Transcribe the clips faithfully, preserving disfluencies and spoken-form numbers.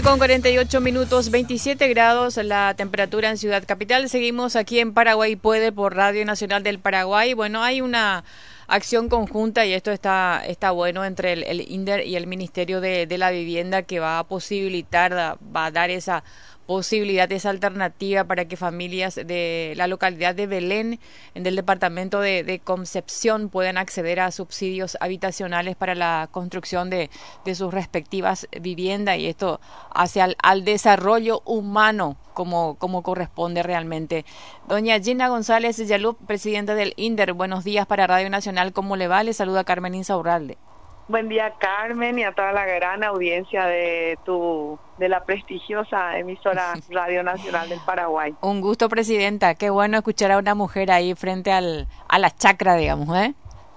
nueve con cuarenta y ocho minutos, veintisiete grados la temperatura en Ciudad Capital. Seguimos aquí en Paraguay Puede por Radio Nacional del Paraguay. Bueno, hay una acción conjunta y esto está está bueno entre el, el INDER y el Ministerio de, de la Vivienda, que va a posibilitar, va a dar esa posibilidad, esa alternativa para que familias de la localidad de Belén, en el departamento de, de Concepción, puedan acceder a subsidios habitacionales para la construcción de, de sus respectivas viviendas, y esto hace al, al desarrollo humano como, como corresponde realmente. Doña Gina González Yalup, presidenta del INDER, buenos días para Radio Nacional. ¿Cómo le va? Le saluda Carmen Insaurralde. Buen día, Carmen, y a toda la gran audiencia de tu de la prestigiosa emisora Radio Nacional del Paraguay. Un gusto, presidenta. Qué bueno escuchar a una mujer ahí frente al a la chacra, digamos, ¿eh?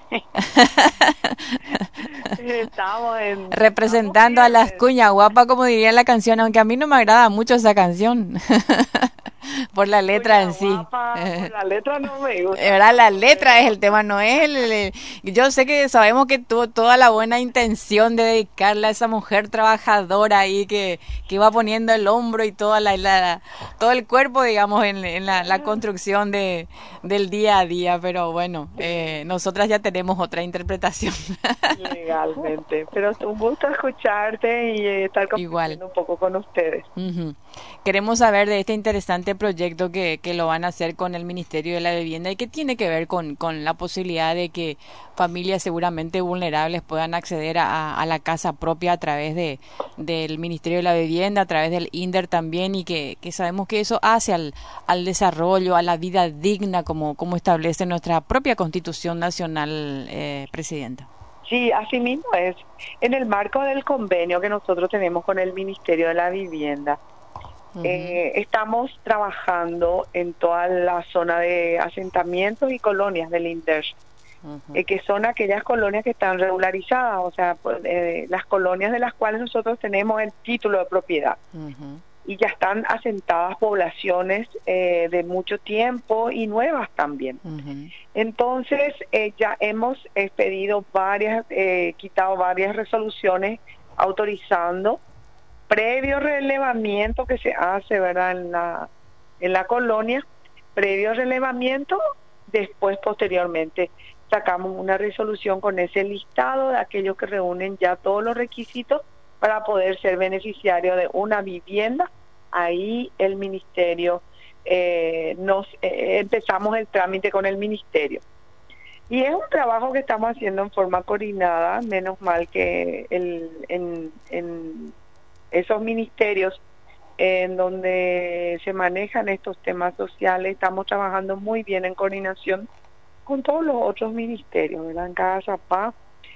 Estamos en, representando estamos a las cuñas guapas, como diría la canción, aunque a mí no me agrada mucho esa canción. Por la letra Cuña en sí. Guapa, por la letra no me gusta. ¿Verdad? La letra es el tema, no es el, el- yo sé que sabemos que tuvo toda la buena intención de dedicarle a esa mujer trabajadora ahí que, que iba poniendo el hombro y toda la, la todo el cuerpo, digamos, en, en la, la construcción de del día a día, pero bueno, eh, nosotras ya tenemos otra interpretación. Legalmente, pero es un gusto escucharte y eh, estar Igual. compartiendo un poco con ustedes. Ujú. Queremos saber de este interesante proyecto que, que lo van a hacer con el Ministerio de la Vivienda y que tiene que ver con, con la posibilidad de que familias seguramente vulnerables puedan acceder a, a la casa propia a través de del Ministerio de la Vivienda, a través del INDER también, y que, que sabemos que eso hace al, al desarrollo, a la vida digna, como, como establece nuestra propia Constitución Nacional, eh, Presidenta. Sí, así mismo es. En el marco del convenio que nosotros tenemos con el Ministerio de la Vivienda, Uh-huh. eh, estamos trabajando en toda la zona de asentamientos y colonias del INDER, Uh-huh. eh, que son aquellas colonias que están regularizadas, o sea, pues, eh, las colonias de las cuales nosotros tenemos el título de propiedad. Uh-huh. Y ya están asentadas poblaciones eh, de mucho tiempo y nuevas también. Uh-huh. Entonces, eh, ya hemos expedido varias, eh, quitado varias resoluciones autorizando, previo relevamiento que se hace, ¿verdad?, en la, en la colonia, previo relevamiento, después, posteriormente, sacamos una resolución con ese listado de aquellos que reúnen ya todos los requisitos para poder ser beneficiario de una vivienda. Ahí el ministerio, eh, nos eh, empezamos el trámite con el ministerio. Y es un trabajo que estamos haciendo en forma coordinada, menos mal que el, en, en esos ministerios en donde se manejan estos temas sociales, estamos trabajando muy bien en coordinación con todos los otros ministerios, ¿verdad? En cada zapá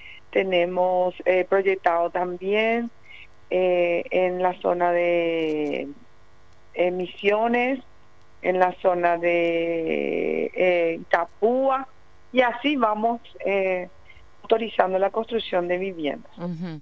tenemos eh, proyectado también eh, en la zona de eh, Misiones, en la zona de eh, Itapúa, y así vamos eh, autorizando la construcción de viviendas. Uh-huh.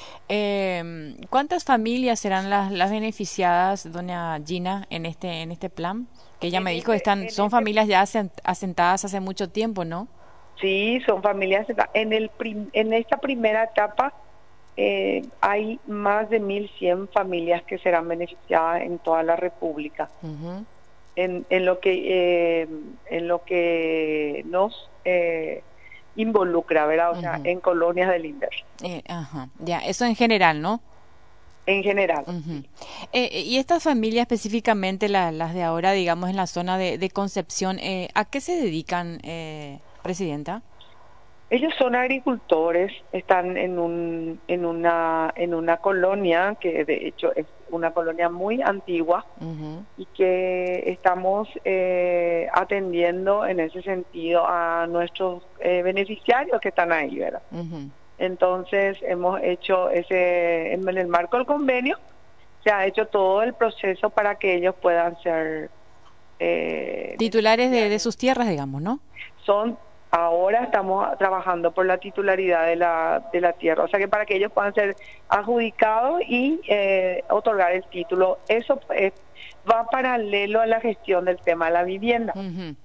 Eh, ¿cuántas familias serán las, las beneficiadas, doña Gina, en este en este plan? Que ella En me dijo que este- están en son este- familias ya asent- asentadas hace mucho tiempo, ¿no? Sí, son familias. En, el prim- en esta primera etapa eh, hay más de mil cien familias que serán beneficiadas en toda la República. Uh-huh. En, en lo que eh, en lo que nos eh, involucra, ¿verdad? O sea, Uh-huh. en colonias del INDER, Eh, ajá, ya, eso en general, ¿no? en general. Uh-huh. Eh, eh, y estas familias específicamente, la- las de ahora, digamos, en la zona de, de Concepción, eh, ¿a qué se dedican, eh, Presidenta? Ellos son agricultores, están en un en una en una colonia que de hecho es una colonia muy antigua Uh-huh. y que estamos eh, atendiendo en ese sentido a nuestros eh, beneficiarios que están ahí, ¿verdad? Uh-huh. Entonces hemos hecho ese, en el marco del convenio, se ha hecho todo el proceso para que ellos puedan ser eh, Titulares de, de beneficiarios. sus tierras, digamos, ¿no? Son ahora estamos trabajando por la titularidad de la de la tierra, o sea que para que ellos puedan ser adjudicados y eh, otorgar el título, eso eh, va paralelo a la gestión del tema de la vivienda. Uh-huh.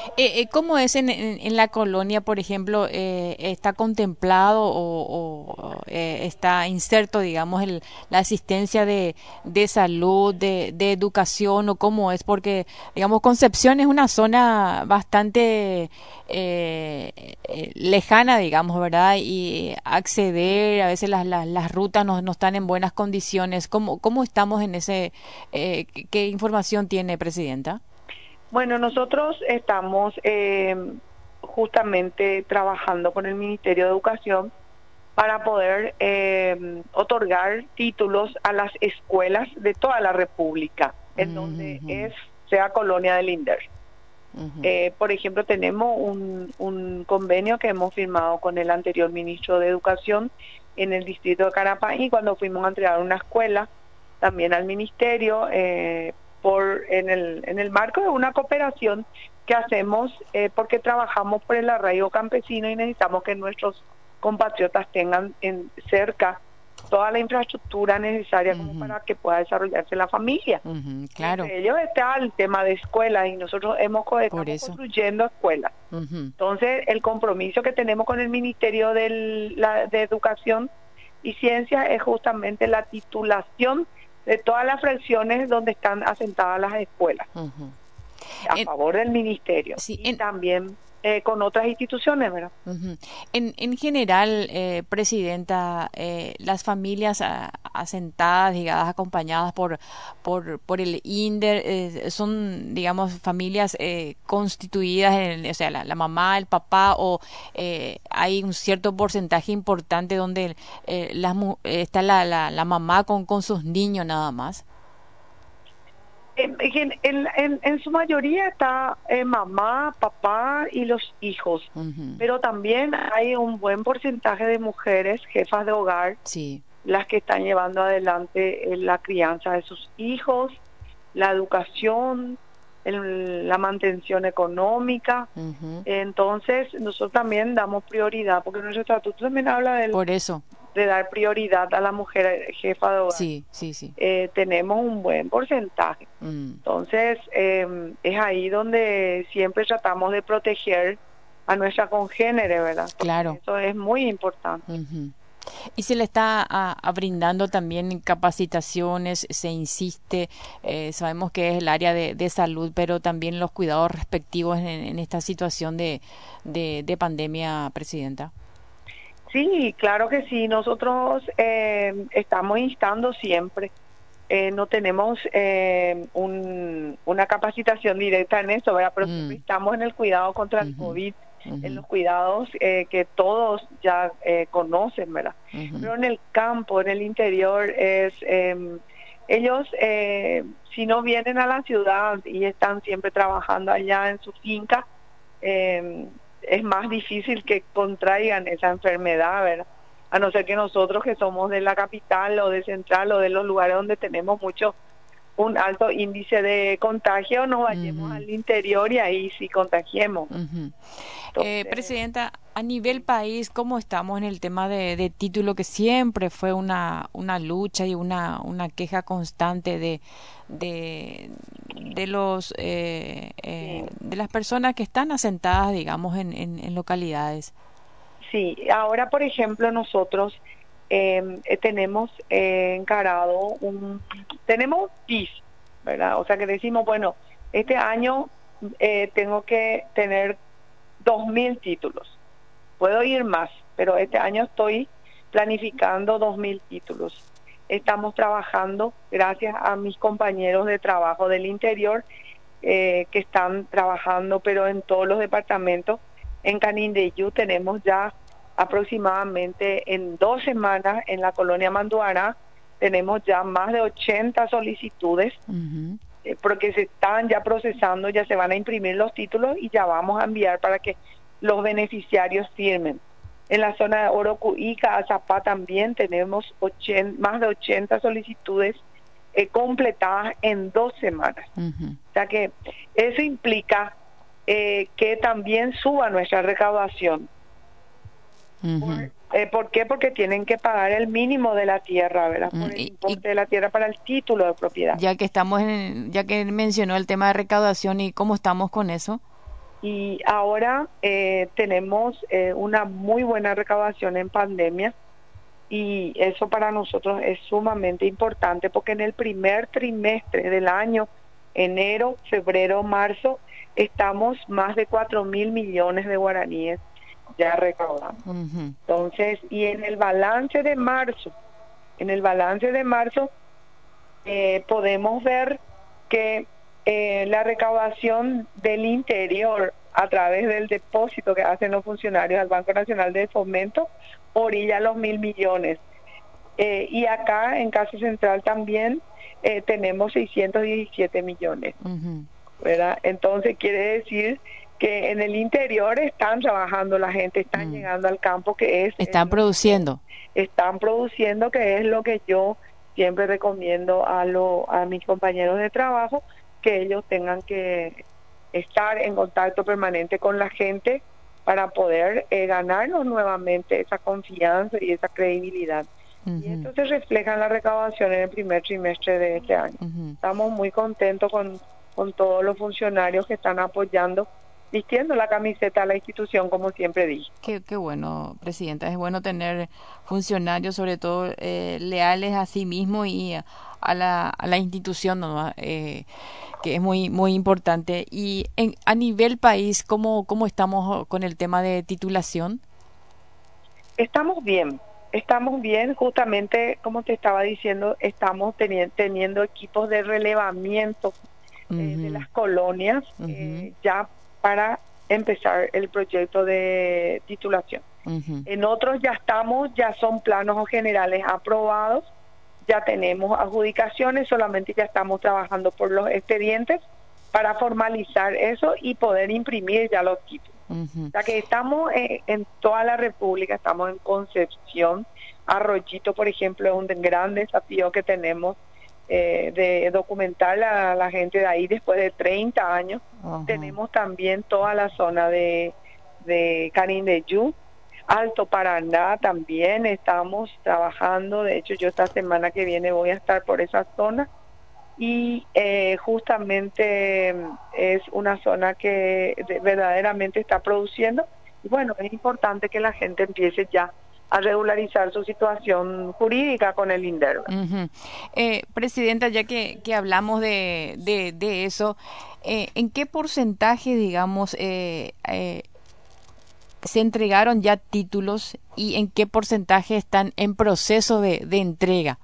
Eh, eh, ¿Cómo es en, en, en la colonia, por ejemplo, eh, está contemplado o, o, eh, está inserto, digamos, el, la asistencia de, de salud, de, de educación o cómo es? Porque, digamos, Concepción es una zona bastante eh, eh, lejana, digamos, ¿verdad? Y acceder, a veces las, las, las rutas no, no están en buenas condiciones. ¿Cómo, cómo estamos en ese? Eh, ¿qué, qué información tiene, Presidenta? Bueno, nosotros estamos eh, justamente trabajando con el Ministerio de Educación para poder eh, otorgar títulos a las escuelas de toda la República, en donde Uh-huh. es sea colonia del INDER. Uh-huh. Eh, por ejemplo, tenemos un, un convenio que hemos firmado con el anterior ministro de Educación en el distrito de Carapaí, cuando fuimos a entregar una escuela también al ministerio, eh, por en el, en el marco de una cooperación que hacemos eh, porque trabajamos por el arraigo campesino y necesitamos que nuestros compatriotas tengan en cerca toda la infraestructura necesaria como uh-huh. para que pueda desarrollarse la familia. Uh-huh, claro. Entre ellos está el tema de escuelas y nosotros hemos estamos construyendo escuelas. Uh-huh. Entonces, el compromiso que tenemos con el Ministerio de, la, de Educación y Ciencia es justamente la titulación de todas las fracciones donde están asentadas las escuelas, uh-huh. a en, favor del Ministerio. Sí, y en, también Eh, con otras instituciones, ¿verdad? Uh-huh. En, en general, eh, Presidenta, eh, las familias a, asentadas, digamos, acompañadas por por por el INDER, eh, son, digamos, familias eh, constituidas, en, o sea, la, la mamá, el papá, o eh, hay un cierto porcentaje importante donde eh, las, está la, la, la mamá con, con sus niños nada más. En, en, en, en su mayoría está eh, mamá, papá y los hijos, uh-huh. pero también hay un buen porcentaje de mujeres, jefas de hogar, sí. las que están llevando adelante eh, la crianza de sus hijos, la educación, el, la mantención económica. Uh-huh. Entonces, nosotros también damos prioridad, porque nuestro estatuto también habla del, Por eso. de dar prioridad a la mujer jefa de hogar. Sí, sí, sí. Eh, tenemos un buen porcentaje. Mm. Entonces, eh, es ahí donde siempre tratamos de proteger a nuestra congénere, ¿verdad? Porque claro. Eso es muy importante. Uh-huh. Y se le está a, a brindando también capacitaciones, se insiste, eh, sabemos que es el área de, de salud, pero también los cuidados respectivos en, en esta situación de, de, de pandemia, Presidenta. Sí, claro que sí. Nosotros eh, estamos instando siempre. Eh, no tenemos eh, un, una capacitación directa en eso, ¿verdad? Pero mm. estamos en el cuidado contra el uh-huh. COVID, uh-huh. en los cuidados eh, que todos ya eh, conocen, ¿verdad? Uh-huh. Pero en el campo, en el interior, es eh, ellos, eh, si no vienen a la ciudad y están siempre trabajando allá en su finca, eh, es más difícil que contraigan esa enfermedad, ¿verdad? A no ser que nosotros que somos de la capital o de central o de los lugares donde tenemos mucho, un alto índice de contagio, nos vayamos uh-huh. al interior y ahí sí contagiemos. Uh-huh. Entonces, eh, Presidenta, a nivel país, ¿cómo estamos en el tema de, de título, que siempre fue una una lucha y una una queja constante de de, de los eh, eh, sí. de las personas que están asentadas, digamos, en, en, en localidades? Sí, ahora, por ejemplo, nosotros eh, tenemos eh, encarado un tenemos un P I S, ¿verdad? O sea, que decimos, bueno, este año eh, tengo que tener dos mil títulos. Puedo ir más, pero este año estoy planificando dos mil títulos. Estamos trabajando, gracias a mis compañeros de trabajo del interior, eh, que están trabajando, pero en todos los departamentos. En Canindeyú tenemos ya aproximadamente en dos semanas en la colonia Manduará, tenemos ya más de ochenta solicitudes, uh-huh. eh, porque se están ya procesando, ya se van a imprimir los títulos y ya vamos a enviar para que los beneficiarios firmen. En la zona de Orocuica, Azapá también tenemos ochenta, más de ochenta solicitudes eh, completadas en dos semanas. Uh-huh. O sea que eso implica Eh, que también suba nuestra recaudación. Uh-huh. ¿Por, eh, ¿Por qué? Porque tienen que pagar el mínimo de la tierra, ¿verdad? Por el importe de la tierra para el título de propiedad. Ya que estamos en, ya que mencionó el tema de recaudación, ¿y cómo estamos con eso? Y ahora eh, tenemos eh, una muy buena recaudación en pandemia y eso para nosotros es sumamente importante porque en el primer trimestre del año, enero, febrero, marzo, estamos más de cuatro mil millones de guaraníes ya recaudados. Uh-huh. Entonces, y en el balance de marzo, en el balance de marzo eh, podemos ver que eh, la recaudación del interior a través del depósito que hacen los funcionarios al Banco Nacional de Fomento orilla los mil millones. Eh, y acá en Casa Central también eh, tenemos seiscientos diecisiete millones. Uh-huh. ¿Verdad? Entonces quiere decir que en el interior están trabajando la gente, están uh-huh. llegando al campo, que es... Están es produciendo. Que, están produciendo, que es lo que yo siempre recomiendo a, lo, a mis compañeros de trabajo, que ellos tengan que estar en contacto permanente con la gente para poder eh, ganarnos nuevamente esa confianza y esa credibilidad. Uh-huh. Y esto se refleja en la recaudación en el primer trimestre de este año. Uh-huh. Estamos muy contentos con, con todos los funcionarios que están apoyando, vistiendo la camiseta a la institución, como siempre dije. Qué, qué bueno, Presidenta. Es bueno tener funcionarios, sobre todo, eh, leales a sí mismos y a, a, la, a la institución, ¿no? eh, que es muy muy importante. Y en, a nivel país, ¿cómo, ¿cómo estamos con el tema de titulación? Estamos bien. Estamos bien, justamente como te estaba diciendo, estamos teni- teniendo equipos de relevamiento uh-huh. eh, de las colonias uh-huh. eh, ya para empezar el proyecto de titulación. Uh-huh. En otros ya estamos, ya son planos generales aprobados, ya tenemos adjudicaciones, solamente ya estamos trabajando por los expedientes para formalizar eso y poder imprimir ya los títulos. Uh-huh. O sea que estamos en, en toda la República, estamos en Concepción, Arroyito, por ejemplo, es un gran desafío que tenemos eh, de documentar a la gente de ahí después de treinta años. Uh-huh. Tenemos también toda la zona de, de Canindeyú, Alto Paraná también estamos trabajando. De hecho, yo esta semana que viene voy a estar por esa zona y eh, justamente es una zona que de, verdaderamente está produciendo. Y bueno, es importante que la gente empiece ya a regularizar su situación jurídica con el INDER. Uh-huh. eh, Presidenta, ya que, que hablamos de, de, de eso, eh, ¿en qué porcentaje, digamos, eh, eh, se entregaron ya títulos y en qué porcentaje están en proceso de, de entrega?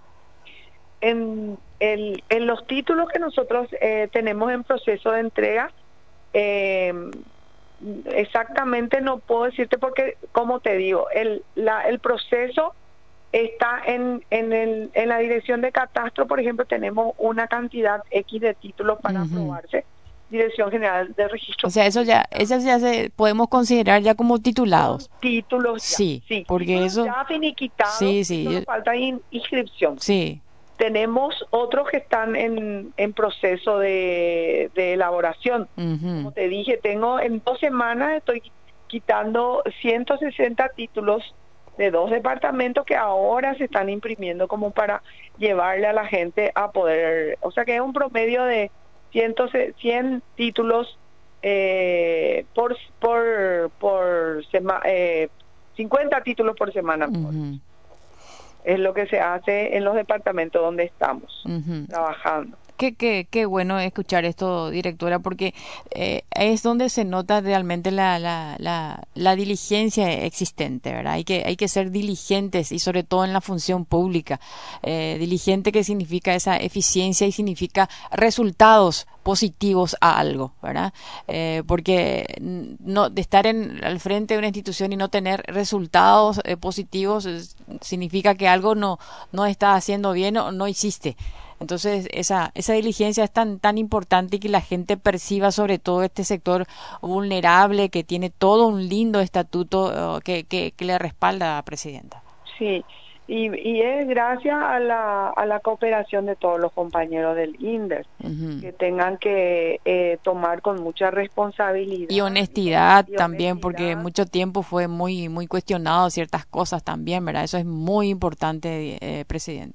En, el, en los títulos que nosotros eh, tenemos en proceso de entrega, eh, exactamente no puedo decirte porque, como te digo, el, la, el proceso está en, en, el, en la dirección de catastro. Por ejemplo, tenemos una cantidad X de títulos para uh-huh. aprobarse. Dirección General de Registro. O sea, eso ya, eso ya se podemos considerar ya como titulados. Títulos ya, sí, sí, porque títulos eso ya finiquitados, sí, sí, solo yo... falta in, inscripción. Sí. Tenemos otros que están en, en proceso de, de elaboración. Uh-huh. Como te dije, tengo en dos semanas estoy quitando ciento sesenta títulos de dos departamentos que ahora se están imprimiendo como para llevarle a la gente a poder, o sea que es un promedio de cien títulos eh, por por por sema, eh, cincuenta títulos por semana. Uh-huh. Es lo que se hace en los departamentos donde estamos uh-huh. trabajando. Qué, qué, qué bueno escuchar esto, directora, porque eh, es donde se nota realmente la, la, la, la diligencia existente, ¿verdad? Hay que, hay que ser diligentes y sobre todo en la función pública. Eh, diligente que significa esa eficiencia y significa resultados positivos a algo, ¿verdad? Eh, porque no de estar en al frente de una institución y no tener resultados eh, positivos es, significa que algo no no está haciendo bien o no hiciste. Entonces esa esa diligencia es tan tan importante y que la gente perciba sobre todo este sector vulnerable que tiene todo un lindo estatuto uh, que, que que le respalda, Presidenta. Sí. Y, y es gracias a la, a la cooperación de todos los compañeros del INDER, uh-huh. que tengan que eh, tomar con mucha responsabilidad. Y honestidad y, y también, honestidad. Porque mucho tiempo fue muy muy cuestionado ciertas cosas también, ¿verdad? Eso es muy importante, eh, Presidenta.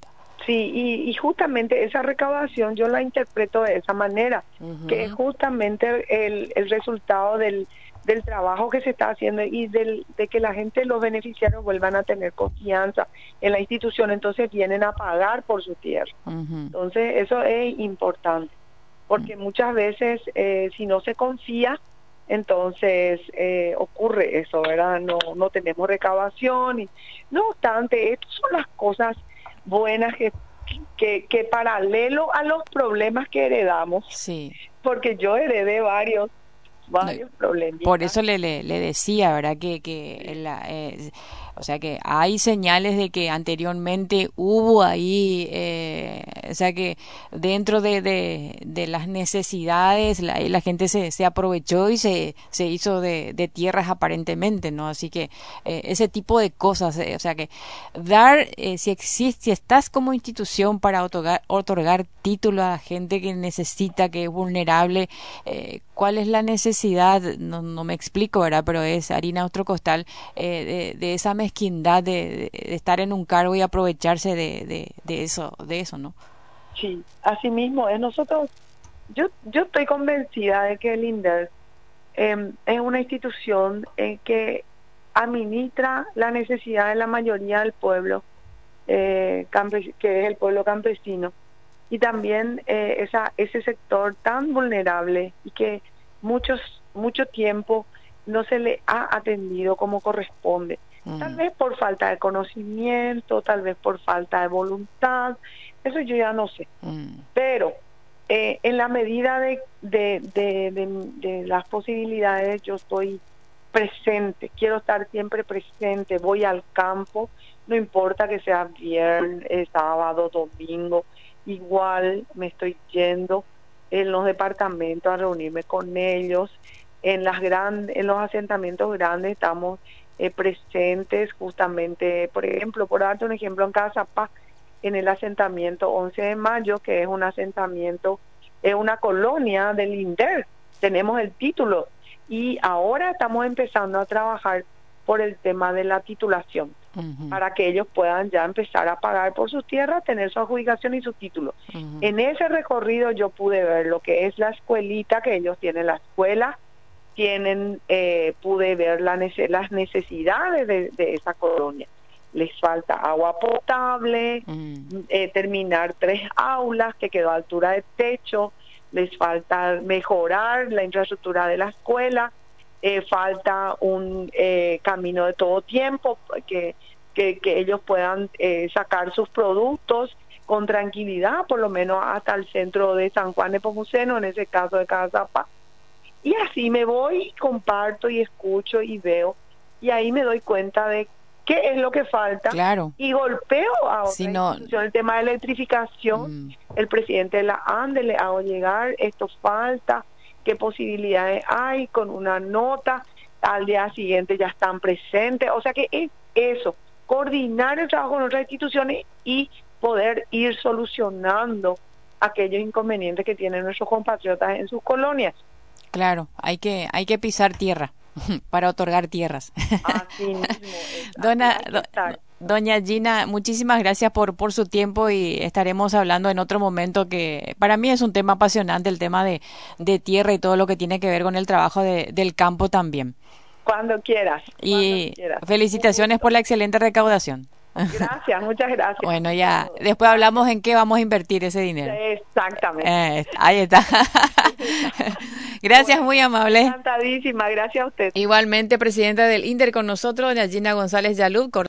Sí, y, y justamente esa recaudación yo la interpreto de esa manera, uh-huh. que es justamente el, el resultado del, del trabajo que se está haciendo y del, de que la gente, los beneficiarios vuelvan a tener confianza en la institución, entonces vienen a pagar por su tierra. Uh-huh. Entonces eso es importante, porque uh-huh. muchas veces eh, si no se confía, entonces eh, ocurre eso, ¿verdad? No, no tenemos recaudación. Y, no obstante, estas son las cosas buenas que, que, que paralelo a los problemas que heredamos, sí. porque yo heredé varios, varios no, problemas. Por eso le, le, le decía, ¿verdad? Que, que la, eh, o sea que hay señales de que anteriormente hubo ahí, eh, o sea que dentro de, de, de las necesidades la, la gente se, se aprovechó y se, se hizo de, de tierras aparentemente, ¿no? Así que eh, ese tipo de cosas, eh, o sea que dar, eh, si existe, si estás como institución para otorgar, otorgar título a gente que necesita, que es vulnerable, eh, ¿cuál es la necesidad? No, no me explico, ¿verdad? Pero es harina otro costal eh, de, de esa mezquindad de, de estar en un cargo y aprovecharse de, de, de eso, de eso, ¿no? Sí, así mismo es. Nosotros, yo, yo estoy convencida de que el INDER eh, es una institución eh, que administra la necesidad de la mayoría del pueblo, eh, campe- que es el pueblo campesino, y también eh, esa ese sector tan vulnerable y que muchos mucho tiempo no se le ha atendido como corresponde, mm. tal vez por falta de conocimiento, tal vez por falta de voluntad, eso yo ya no sé, mm. pero eh, en la medida de, de, de, de, de las posibilidades yo estoy presente, quiero estar siempre presente, voy al campo, no importa que sea viernes, sábado, domingo, igual me estoy yendo en los departamentos a reunirme con ellos, en las grandes, en los asentamientos grandes estamos eh, presentes justamente, por ejemplo, por darte un ejemplo, en Cazapá, en el asentamiento once de mayo, que es un asentamiento, es una colonia del INDER, tenemos el título y ahora estamos empezando a trabajar por el tema de la titulación, uh-huh. para que ellos puedan ya empezar a pagar por sus tierras, tener su adjudicación y su título. Uh-huh. En ese recorrido yo pude ver lo que es la escuelita, que ellos tienen la escuela, tienen, eh, pude ver la nece- las necesidades de, de esa colonia. Les falta agua potable, uh-huh. eh, terminar tres aulas que quedó a altura de techo, les falta mejorar la infraestructura de la escuela, Eh, falta un eh, camino de todo tiempo, que, que, que ellos puedan eh, sacar sus productos con tranquilidad, por lo menos hasta el centro de San Juan de Pomuceno, en ese caso de Cazapá. Y así me voy, comparto y escucho y veo, y ahí me doy cuenta de qué es lo que falta, claro. y golpeo a otra si no... institución. El tema de la electrificación, mm. el presidente de la ANDE le hago llegar, esto falta, qué posibilidades hay, con una nota, al día siguiente ya están presentes, o sea que es eso, coordinar el trabajo con otras instituciones y poder ir solucionando aquellos inconvenientes que tienen nuestros compatriotas en sus colonias. Claro, hay que hay que pisar tierra para otorgar tierras. Así mismo es. Dona, do, doña Gina, muchísimas gracias por por su tiempo y estaremos hablando en otro momento, que para mí es un tema apasionante, el tema de, de tierra y todo lo que tiene que ver con el trabajo de, del campo también. Cuando quieras. Y cuando quieras. Felicitaciones por la excelente recaudación. Gracias, muchas gracias. Bueno, ya después hablamos en qué vamos a invertir ese dinero. Exactamente. Eh, ahí está. Gracias, bueno, muy amable. Encantadísima, gracias a usted. Igualmente, presidenta del INDER con nosotros, doña Gina González Yalud.